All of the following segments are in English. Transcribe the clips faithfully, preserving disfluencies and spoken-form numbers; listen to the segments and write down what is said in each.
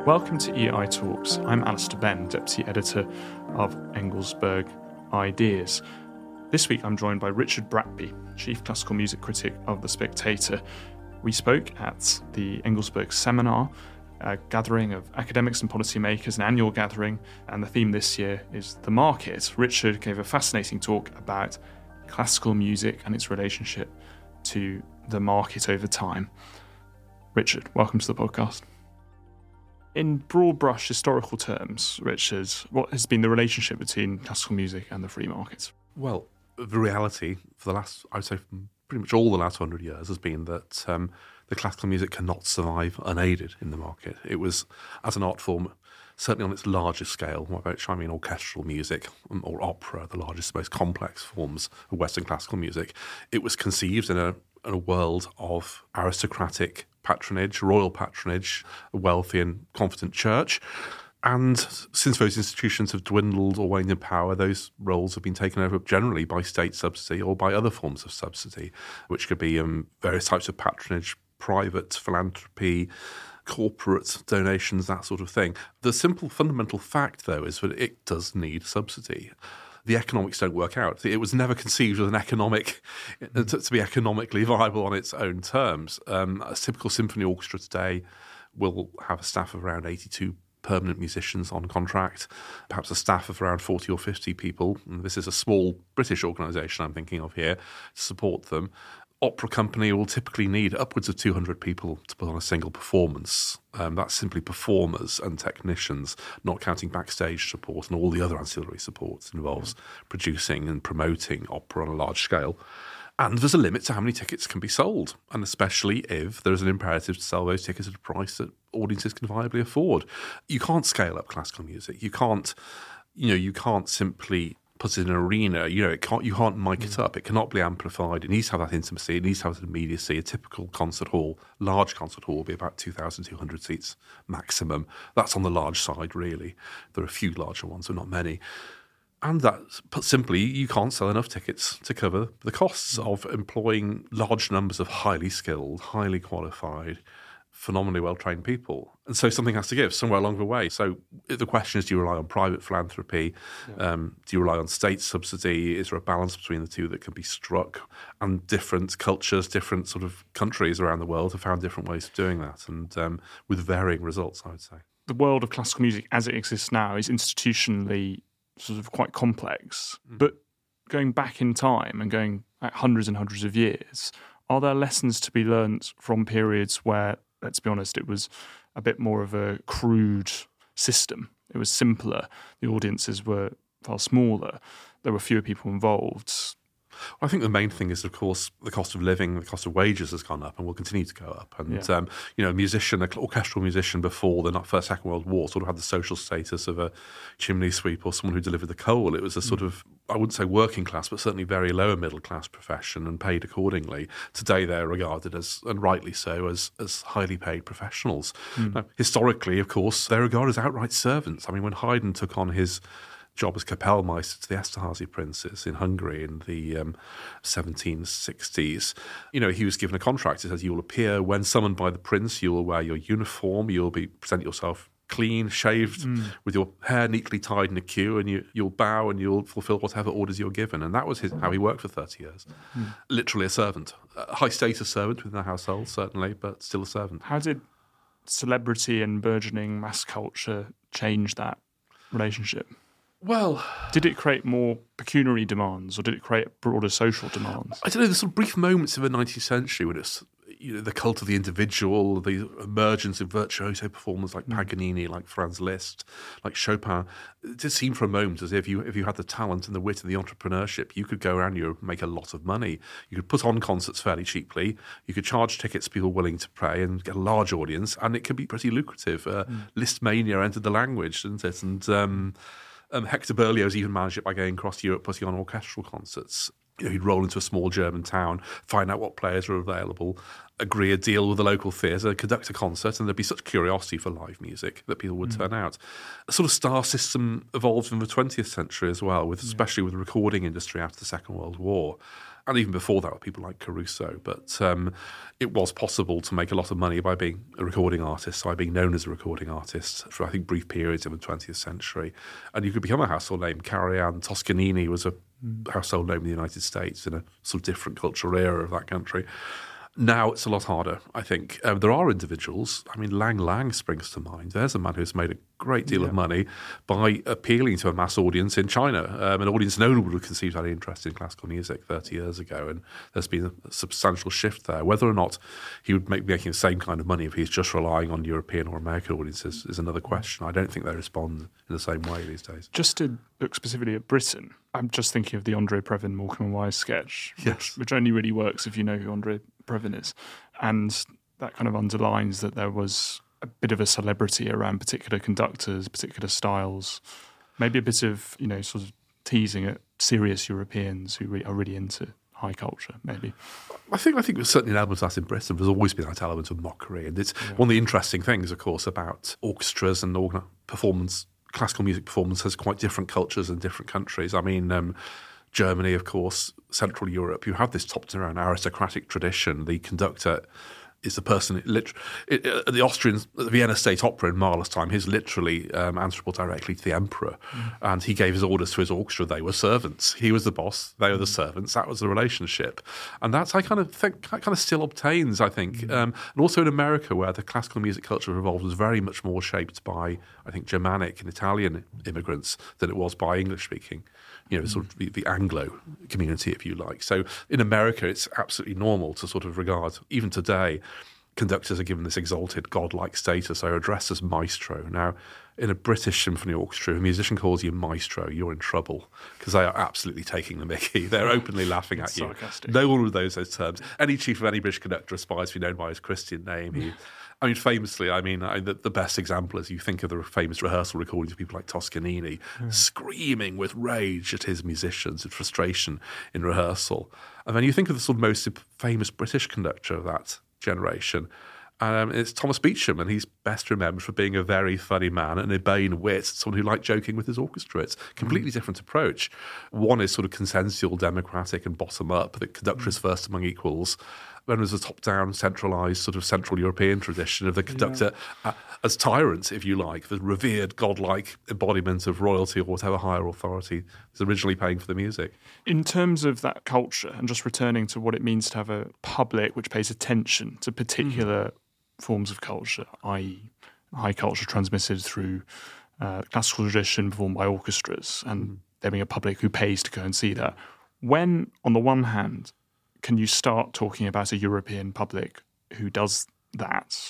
Welcome to E I Talks. I'm Alistair Benn, Deputy Editor of Engelsberg Ideas. This week I'm joined by Richard Bratby, Chief Classical Music Critic of The Spectator. We spoke at the Engelsberg Seminar, a gathering of academics and policymakers, an annual gathering, and the theme this year is the market. Richard gave a fascinating talk about classical music and its relationship to the market over time. Richard, welcome to the podcast. In broad brush historical terms, Richard, what has been the relationship between classical music and the free market? Well, the reality for the last, I would say, pretty much all the last hundred years has been that um, the classical music cannot survive unaided in the market. It was, as an art form, certainly on its largest scale, by which I mean orchestral music or opera, the largest, most complex forms of Western classical music, it was conceived in a, in a world of aristocratic patronage, royal patronage, a wealthy and confident church. And since those institutions have dwindled or waned in power, those roles have been taken over generally by state subsidy or by other forms of subsidy, which could be um, various types of patronage, private philanthropy, corporate donations, that sort of thing. The simple fundamental fact, though, is that it does need subsidy. The economics don't work out. It was never conceived as an economic to, to be economically viable on its own terms. Um, a typical symphony orchestra today will have a staff of around eighty-two permanent musicians on contract, perhaps a staff of around forty or fifty people. And this is a small British organisation I'm thinking of here to support them. Opera company will typically need upwards of two hundred people to put on a single performance. Um, that's simply performers and technicians, not counting backstage support and all the other ancillary supports. It involves producing and promoting opera on a large scale. And there's a limit to how many tickets can be sold, and especially if there's an imperative to sell those tickets at a price that audiences can viably afford. You can't scale up classical music. You can't, you know, you can't simply put it in an arena. You know, it can't, you can't mic it up. It cannot be amplified. It needs to have that intimacy. It needs to have that immediacy. A typical concert hall, large concert hall, will be about two thousand two hundred seats maximum. That's on the large side, really. There are a few larger ones, but not many. And that, put simply, you can't sell enough tickets to cover the costs of employing large numbers of highly skilled, highly qualified, phenomenally well-trained people. And so something has to give somewhere along the way. So the question is, do you rely on private philanthropy? Yeah. Um, do you rely on state subsidy? Is there a balance between the two that can be struck? And different cultures, different sort of countries around the world have found different ways of doing that, and um, with varying results, I would say. The world of classical music as it exists now is institutionally sort of quite complex. Mm. But going back in time and going back hundreds and hundreds of years, are there lessons to be learnt from periods where, let's be honest, it was a bit more of a crude system? It was simpler. The audiences were far smaller. There were fewer people involved. I think the main thing is, of course, the cost of living, the cost of wages has gone up and will continue to go up. And, yeah. um, you know, a musician, an orchestral musician before the First, Second World War sort of had the social status of a chimney sweep or someone who delivered the coal. It was a sort mm. of, I wouldn't say working class, but certainly very lower middle class profession and paid accordingly. Today they're regarded as, and rightly so, as, as highly paid professionals. Mm. Now, historically, of course, they're regarded as outright servants. I mean, when Haydn took on his job as Kapellmeister to the Esterházy princes in Hungary in the um, seventeen sixties. You know, he was given a contract. It says, you will appear when summoned by the prince, you will wear your uniform, you'll be present yourself clean, shaved, mm. with your hair neatly tied in a queue, and you, you'll bow and you'll fulfill whatever orders you're given. And that was his, how he worked for thirty years. Mm. Literally a servant. A high-status servant within the household, certainly, but still a servant. How did celebrity and burgeoning mass culture change that relationship? Well, did it create more pecuniary demands, or did it create broader social demands? I don't know. There's some brief moments in the nineteenth century when it's, you know, the cult of the individual, the emergence of virtuoso performers like Paganini, like Franz Liszt, like Chopin. It did seem for a moment as if you if you had the talent and the wit and the entrepreneurship, you could go around Europe and make a lot of money. You could put on concerts fairly cheaply. You could charge tickets to people willing to pay and get a large audience, and it could be pretty lucrative. Uh, mm. Liszt mania entered the language, didn't it? And um, Um, Hector Berlioz even managed it by going across Europe, putting on orchestral concerts. You know, he'd roll into a small German town, find out what players are available, agree a deal with the local theatre, conduct a concert, and there'd be such curiosity for live music that people would mm. turn out. A sort of star system evolved in the twentieth century as well, with especially yeah. with the recording industry after the Second World War. And even before that, with people like Caruso. But um, it was possible to make a lot of money by being a recording artist, by being known as a recording artist for, I think, brief periods in the twentieth century. And you could become a household name. Carajan Toscanini was a mm. household name in the United States in a sort of different cultural era of that country. Now it's a lot harder, I think. Um, there are individuals, I mean, Lang Lang springs to mind. There's a man who's made a great deal yeah. of money by appealing to a mass audience in China, um, an audience no one would have conceived had any interest in classical music thirty years ago, and there's been a, a substantial shift there. Whether or not he would make making the same kind of money if he's just relying on European or American audiences is another question. I don't think they respond in the same way these days. Just to look specifically at Britain, I'm just thinking of the Andre Previn Morecambe and Wise sketch, yes. which, which only really works if you know who Andre Previn is. And that kind of underlines that there was a bit of a celebrity around particular conductors, particular styles, maybe a bit of, you know, sort of teasing at serious Europeans who re- are really into high culture, maybe. I think I think there's certainly an element of that in Britain. There's always been that element of mockery. And it's yeah. one of the interesting things, of course, about orchestras and organ- performance, classical music performance has quite different cultures in different countries. I mean, um, Germany, of course, Central Europe, you have this top-down aristocratic tradition. The conductor is the person, it, it, uh, the Austrian, the Vienna State Opera in Mahler's time, he's literally um, answerable directly to the emperor. Mm. And he gave his orders to his orchestra. They were servants. He was the boss. They were the servants. That was the relationship. And that's, I kind of think, that kind of still obtains, I think. Mm. Um, and also in America, where the classical music culture evolved was very much more shaped by, I think, Germanic and Italian immigrants than it was by English-speaking. You know, sort of the, the Anglo community, if you like. So in America, it's absolutely normal to sort of regard, even today, conductors are given this exalted godlike status. They're addressed as maestro. Now, in a British symphony orchestra, if a musician calls you maestro, you're in trouble because they are absolutely taking the mickey. They're openly laughing at you. Sarcastic. No one would those those terms. Any chief of any British conductor aspires to be known by his Christian name. He, I mean, famously, I mean, I, the, the best example is you think of the famous rehearsal recordings of people like Toscanini mm. screaming with rage at his musicians, with frustration in rehearsal. And then you think of the sort of most famous British conductor of that generation, um, it's Thomas Beecham, and he's best remembered for being a very funny man, an urbane wit, someone who liked joking with his orchestra. It's a completely mm. different approach. One is sort of consensual, democratic and bottom-up, the conductor is first among equals. Then there's a top-down, centralised sort of Central European tradition of the conductor yeah. uh, as tyrant, if you like, the revered, godlike embodiment of royalty or whatever higher authority is originally paying for the music. In terms of that culture, and just returning to what it means to have a public which pays attention to particular mm. forms of culture, that is high culture transmitted through uh, classical tradition performed by orchestras, and mm. there being a public who pays to go and see that. When, on the one hand, can you start talking about a European public who does that?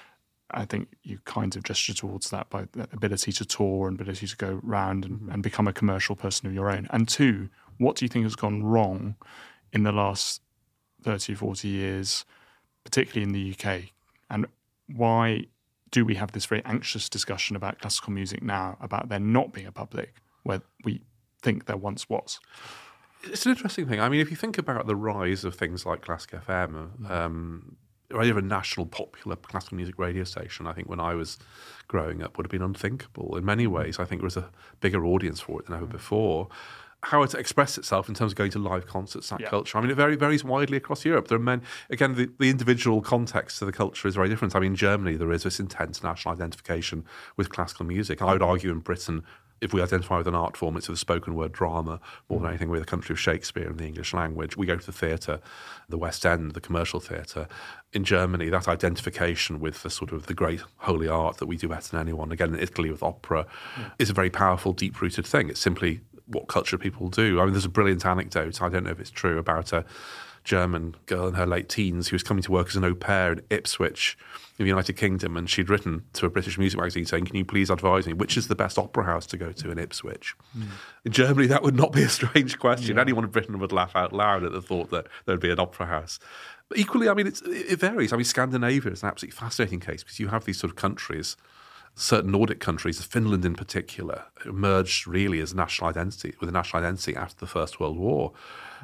I think you kind of gesture towards that by the ability to tour and ability to go round and, and become a commercial person of your own. And two, what do you think has gone wrong in the last thirty, forty years, particularly in the U K? And why do we have this very anxious discussion about classical music now, about there not being a public where we think there once was? It's an interesting thing. I mean, if you think about the rise of things like Classic F M, um, or a national popular classical music radio station, I think when I was growing up would have been unthinkable. In many ways, I think there was a bigger audience for it than ever before. How it expressed itself in terms of going to live concerts, that yeah. culture. I mean, it very, varies widely across Europe. There are men, again, the, the individual context of the culture is very different. I mean, in Germany, there is this intense national identification with classical music. I would argue in Britain, if we identify with an art form, it's with a spoken word drama more than anything with a country of Shakespeare and the English language. We go to the theatre, the West End, the commercial theatre. In Germany, that identification with the sort of the great holy art that we do better than anyone, again in Italy with opera, yeah. is a very powerful, deep-rooted thing. It's simply what culture people do. I mean, there's a brilliant anecdote, I don't know if it's true, about a German girl in her late teens who was coming to work as an au pair in Ipswich in the United Kingdom, and she'd written to a British music magazine saying, can you please advise me, which is the best opera house to go to in Ipswich? Mm. In Germany, that would not be a strange question. Yeah. Anyone in Britain would laugh out loud at the thought that there would be an opera house. But equally, I mean, it's, it varies. I mean, Scandinavia is an absolutely fascinating case because you have these sort of countries, certain Nordic countries, Finland in particular, emerged really as national identity, with a national identity after the First World War.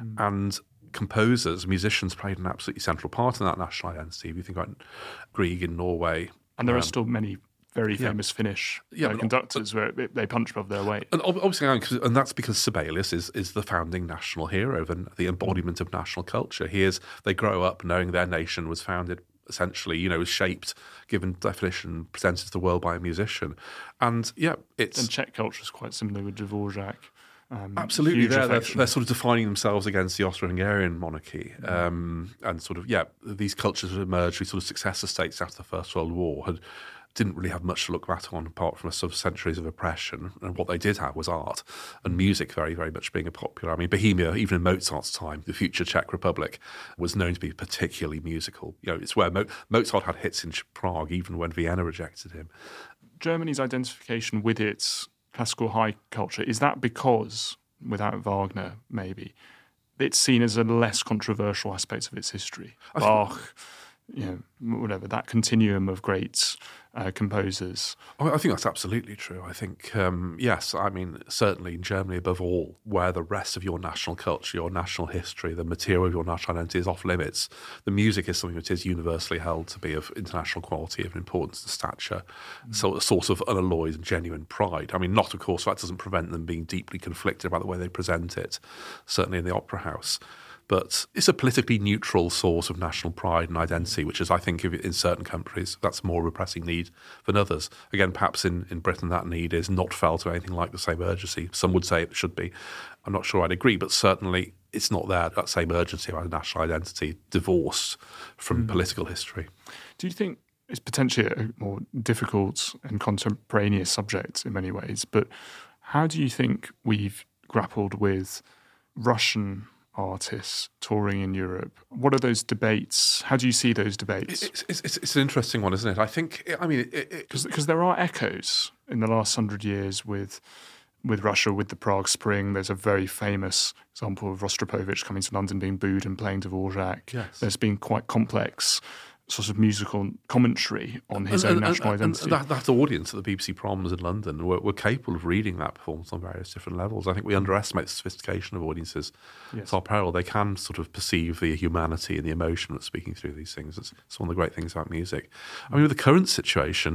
Mm. And composers, musicians played an absolutely central part in that national identity. If you think about Grieg in Norway. And there um, are still many very yeah. famous Finnish yeah, uh, but, conductors but, where they punch above their weight. And obviously, and that's because Sibelius is, is the founding national hero, the, the embodiment of national culture. He is, they grow up knowing their nation was founded essentially, you know, was shaped, given definition, presented to the world by a musician. And yeah, it's... And Czech culture is quite similar with Dvorak. Um, Absolutely, they're, they're, they're sort of defining themselves against the Austro-Hungarian monarchy. Um, and sort of, yeah, these cultures had emerged, these sort of successor states after the First World War had didn't really have much to look back on apart from a sort of centuries of oppression. And what they did have was art and music very, very much being a popular. I mean, Bohemia, even in Mozart's time, the future Czech Republic, was known to be particularly musical. You know, it's where Mo- Mozart had hits in Prague, even when Vienna rejected him. Germany's identification with its classical high culture, is that because, without Wagner, maybe, it's seen as a less controversial aspect of its history? I Bach, you know, whatever, that continuum of great uh, composers. I think that's absolutely true. I think, um, yes, I mean, certainly in Germany above all, where the rest of your national culture, your national history, the material of your national identity is off limits, the music is something that is universally held to be of international quality, of importance and stature, mm. so a source of unalloyed and genuine pride. I mean, not, of course, that doesn't prevent them being deeply conflicted about the way they present it, certainly in the opera house. But it's a politically neutral source of national pride and identity, which is, I think, in certain countries, that's more of a pressing need than others. Again, perhaps in, in Britain, that need is not felt with anything like the same urgency. Some would say it should be. I'm not sure I'd agree, but certainly it's not there, that same urgency about national identity, divorced from mm. political history. Do you think it's potentially a more difficult and contemporaneous subject in many ways, but how do you think we've grappled with Russian artists touring in Europe? What are those debates? How do you see those debates? It's, it's, it's, it's an interesting one, isn't it? I think, I mean... Because it, there are echoes in the last hundred years with with Russia, with the Prague Spring. There's a very famous example of Rostropovich coming to London, being booed and playing Dvorak. Yes. There's been quite complex sort of musical commentary on his and, own and, national and, identity. And that, that audience at the B B C Proms in London were, were capable of reading that performance on various different levels. I think we underestimate the sophistication of audiences. Yes. It's our peril. They can sort of perceive the humanity and the emotion that's speaking through these things. It's, it's one of the great things about music. I mean, with the current situation,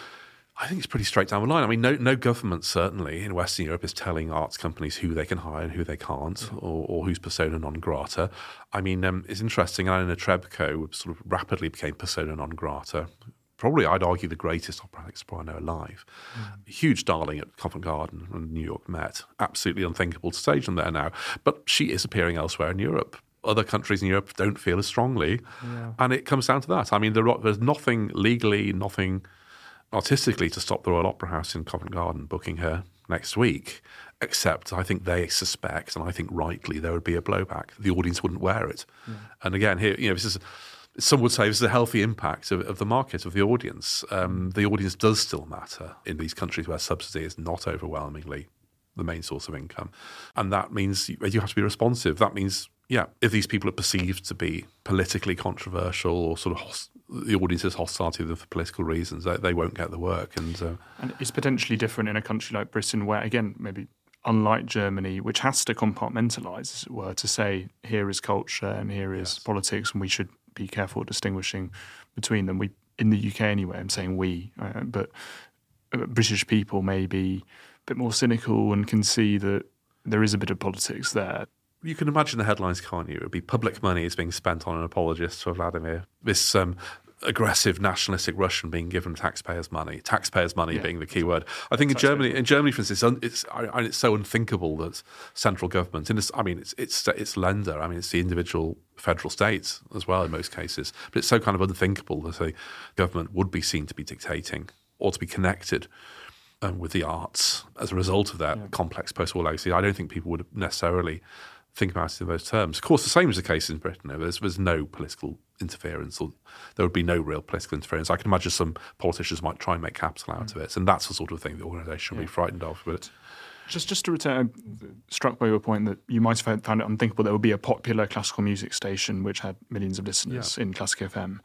I think it's pretty straight down the line. I mean, no, no government certainly in Western Europe is telling arts companies who they can hire and who they can't, mm. or, or who's persona non grata. I mean, um, it's interesting. Elena Trebko sort of rapidly became persona non grata. Probably, I'd argue, the greatest operatic soprano alive. Mm. A huge darling at Covent Garden and New York Met. Absolutely unthinkable to stage them there now. But she is appearing elsewhere in Europe. Other countries in Europe don't feel as strongly. Yeah. And it comes down to that. I mean, there, there's nothing legally, nothing artistically to stop the Royal Opera House in Covent Garden booking her next week, except I think they suspect, and I think rightly, there would be a blowback. The audience wouldn't wear it. Yeah. And again, here, you know, this is, some would say this is a healthy impact of, of the market, of the audience. Um, the audience does still matter in these countries where subsidy is not overwhelmingly the main source of income. And that means you have to be responsive. That means, yeah, if these people are perceived to be politically controversial or sort of host- the audience's hostility to them for political reasons, they, they won't get the work. And, uh, and it's potentially different in a country like Britain where, again, maybe unlike Germany, which has to compartmentalise, as it were, to say here is culture and here is yes. politics, and we should be careful distinguishing between them. We, in the U K anyway, I'm saying we, uh, but uh, British people may be a bit more cynical and can see that there is a bit of politics there. You can imagine the headlines, can't you? It would be public money is being spent on an apologist for Vladimir. This um, aggressive nationalistic Russian being given taxpayers' money. Taxpayers' money yeah. being the key word. I think Taxpayers. in Germany, in Germany, for instance, it's, un, it's, I, it's so unthinkable that central government, in this, I mean, it's it's it's Länder. I mean, it's the individual federal states as well in most cases. But it's so kind of unthinkable that a government would be seen to be dictating or to be connected um, with the arts as a result of that yeah. complex post-war legacy. I don't think people would necessarily think about it in those terms. Of course, the same is the case in Britain. There's, there's no political interference, or there would be no real political interference. I can imagine some politicians might try and make capital out mm. of it, and that's the sort of thing the organisation yeah. would be frightened of. But just just to return, I'm struck by your point that you might have found it unthinkable there would be a popular classical music station which had millions of listeners yeah. in Classic F M.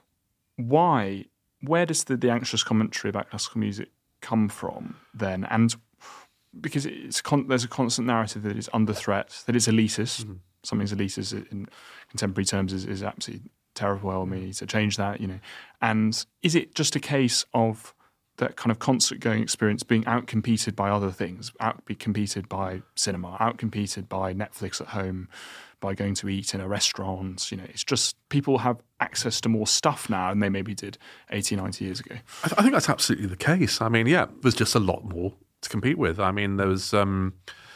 Why? Where does the, the anxious commentary about classical music come from then? And because it's con- there's a constant narrative that it's under threat, that it's elitist, mm. something's elitist in contemporary terms is, is absolutely terrible. We need to change that, you know. And is it just a case of that kind of concert-going experience being outcompeted by other things, out-competed by cinema, out-competed by Netflix at home, by going to eat in a restaurant? You know, it's just people have access to more stuff now than they maybe did eighty, ninety years ago. I, th- I think that's absolutely the case. I mean, yeah, there's just a lot more to compete with. I mean, there was... Um,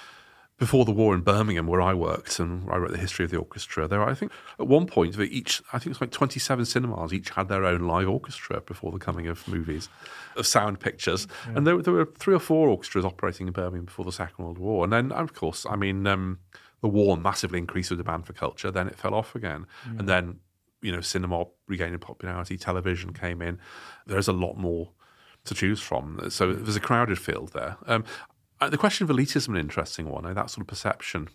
Before the war in Birmingham, where I worked and where I wrote the history of the orchestra, there I think at one point each, I think it was like twenty-seven cinemas, each had their own live orchestra before the coming of movies, of sound pictures. Yeah. And there, there were three or four orchestras operating in Birmingham before the Second World War. And then, of course, I mean, um, the war massively increased the demand for culture. Then it fell off again. Yeah. And then, you know, cinema regained popularity, television came in. There's a lot more to choose from. So there's a crowded field there. Um, The question of elitism is an interesting one, that sort of perception.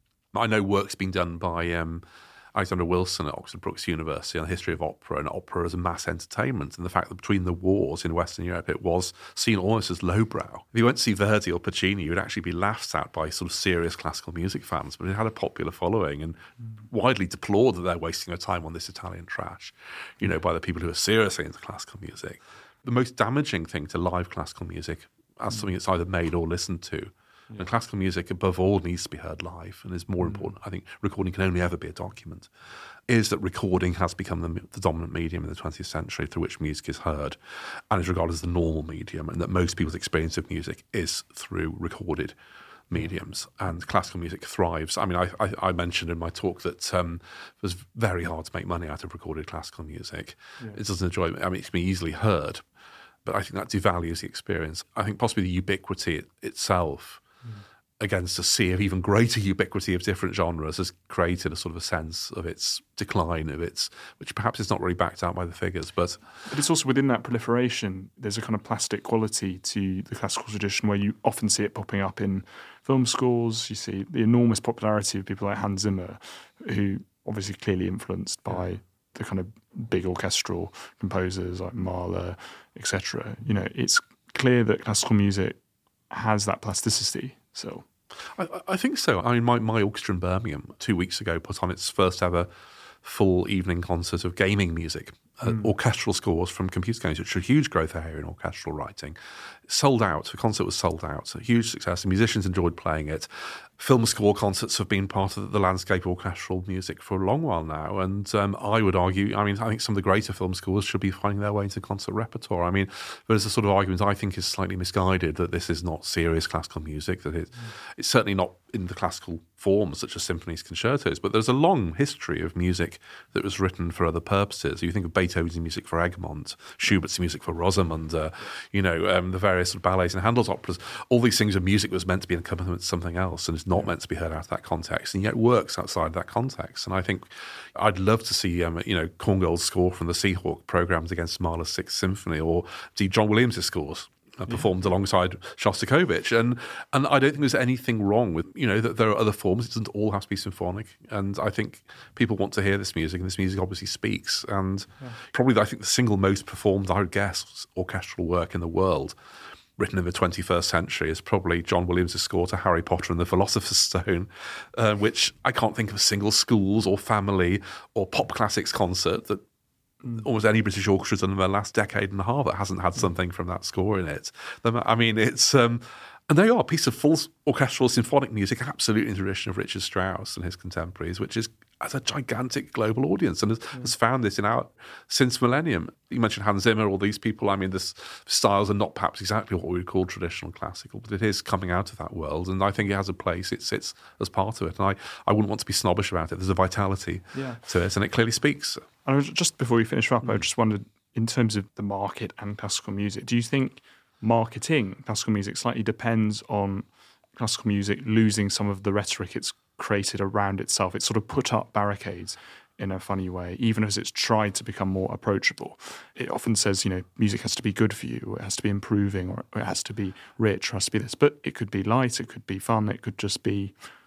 I know work's been done by um, Alexander Wilson at Oxford Brookes University on the history of opera and opera as a mass entertainment, and the fact that between the wars in Western Europe it was seen almost as lowbrow. If you went to see Verdi or Puccini, you would actually be laughed at by sort of serious classical music fans, but it had a popular following and mm. widely deplored that they're wasting their time on this Italian trash, you know, by the people who are seriously into classical music. The most damaging thing to live classical music as something that's either made or listened to. Yeah. And classical music, above all, needs to be heard live and is more mm. important. I think recording can only ever be a document. Is that recording has become the, the dominant medium in the twentieth century through which music is heard and is regarded as the normal medium, and that most people's experience of music is through recorded mediums. And classical music thrives. I mean, I, I, I mentioned in my talk that um, it was very hard to make money out of recorded classical music. Yeah. It doesn't enjoy, I mean, it can be easily heard, but I think that devalues the experience. I think possibly the ubiquity it, itself, mm. against a sea of even greater ubiquity of different genres, has created a sort of a sense of its decline, of its, which perhaps is not really backed out by the figures. But, but it's also within that proliferation, there's a kind of plastic quality to the classical tradition where you often see it popping up in film scores. You see the enormous popularity of people like Hans Zimmer, who obviously clearly influenced by yeah. the kind of big orchestral composers like Mahler, et cetera. You know, it's clear that classical music has that plasticity. So, I, I think so. I mean, my, my orchestra in Birmingham two weeks ago put on its first ever full evening concert of gaming music, uh, mm. orchestral scores from computer games, which are a huge growth area in orchestral writing. Sold out. The concert was sold out. A huge success. The musicians enjoyed playing it. Film score concerts have been part of the landscape of orchestral music for a long while now, and um, I would argue, I mean, I think some of the greater film scores should be finding their way into concert repertoire. I mean, there's a sort of argument I think is slightly misguided that this is not serious classical music, that it, mm. it's certainly not in the classical forms such as symphonies, concertos, but there's a long history of music that was written for other purposes. You think of Beethoven's music for Egmont, Schubert's music for Rosamunde, you know, um, the various sort of ballets and Handel's operas. All these things of music was meant to be an accompaniment to something else and is not yeah. meant to be heard out of that context, and yet works outside that context. And I think I'd love to see, um, you know, Korngold's score from the Seahawk programmed against Mahler's Sixth Symphony, or see John Williams' scores Uh, performed yeah. alongside Shostakovich, and and I don't think there's anything wrong with, you know, that there are other forms. It doesn't all have to be symphonic, and I think people want to hear this music, and this music obviously speaks. And yeah. probably, I think the single most performed, I would guess, orchestral work in the world, written in the twenty-first century, is probably John Williams' score to Harry Potter and the Philosopher's Stone, uh, which I can't think of a single schools or family or pop classics concert that almost any British orchestra's done in the last decade and a half that hasn't had something from that score in it. I mean, it's um, and they are a piece of full orchestral symphonic music, absolutely in the tradition of Richard Strauss and his contemporaries, which is as a gigantic global audience and has, yeah. has found this in our since millennium. You mentioned Hans Zimmer, all these people. I mean, the styles are not perhaps exactly what we would call traditional classical, but it is coming out of that world, and I think it has a place. It sits as part of it, and I, I wouldn't want to be snobbish about it. There's a vitality yeah. to it, and it clearly speaks. And just before we finish up, mm. I just wondered, in terms of the market and classical music, do you think marketing classical music slightly depends on classical music losing some of the rhetoric it's created around itself? It's sort of put up barricades in a funny way, even as it's tried to become more approachable. It often says, you know, music has to be good for you, or it has to be improving, or it has to be rich, or it has to be this. But it could be light, it could be fun, it could just be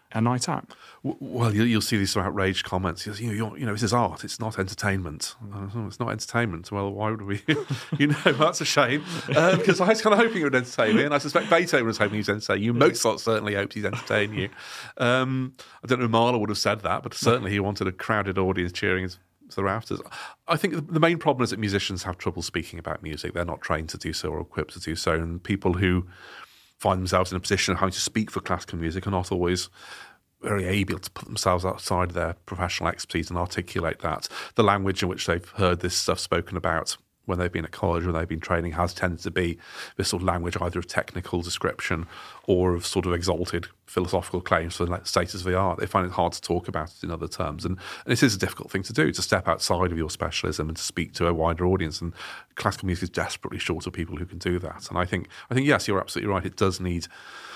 a night out? Well, you'll see these sort of outraged comments. You know, you're, you know, this is art. It's not entertainment. Oh, it's not entertainment. Well, why would we? You know, that's a shame. Um, because I was kind of hoping it would entertain me, and I suspect Beethoven was hoping he was entertaining you. Mozart certainly hoped he's entertaining you. Um, I don't know if Mahler would have said that, but certainly he wanted a crowded audience cheering his to the rafters. I think the main problem is that musicians have trouble speaking about music. They're not trained to do so or equipped to do so, and people who find themselves in a position of having to speak for classical music are not always very able to put themselves outside their professional expertise and articulate that. The language in which they've heard this stuff spoken about when they've been at college or they've been training has tended to be this sort of language either of technical description or of sort of exalted philosophical claims for the status of the art. They find it hard to talk about it in other terms. And, and it is a difficult thing to do, to step outside of your specialism and to speak to a wider audience. And classical music is desperately short of people who can do that. And I think, I think yes, you're absolutely right. It does need...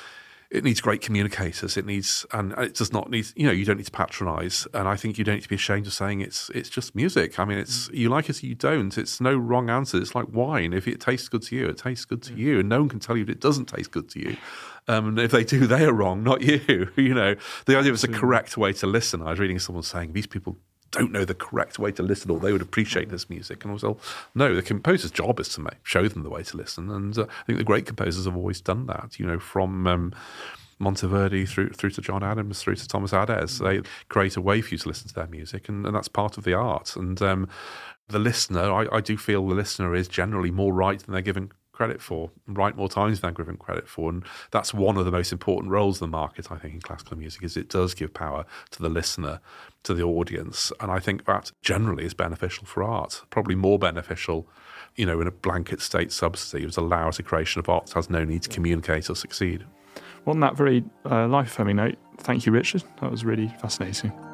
It needs great communicators. It needs, and it does not need, you know, you don't need to patronise. And I think you don't need to be ashamed of saying it's it's just music. I mean, it's you like it or you don't. It's no wrong answer. It's like wine. If it tastes good to you, it tastes good to you. And no one can tell you if it doesn't taste good to you. Um, and if they do, they are wrong, not you. You know, the idea of it's a correct way to listen. I was reading someone saying these people don't know the correct way to listen, or they would appreciate this music. And I was like, no, the composer's job is to make, show them the way to listen. And uh, I think the great composers have always done that, you know, from um, Monteverdi through through to John Adams, through to Thomas Adès. They create a way for you to listen to their music, and, and that's part of the art. And um, the listener, I, I do feel the listener is generally more right than they're given credit for, right more times than they're given credit for. And that's one of the most important roles of the market, I think, in classical music, is it does give power to the listener, to the audience. And I think that generally is beneficial for art, probably more beneficial, you know, in a blanket state subsidy. It would allow us a creation of art that has no need to communicate or succeed. Well, on that very uh, life-affirming note, thank you, Richard. That was really fascinating.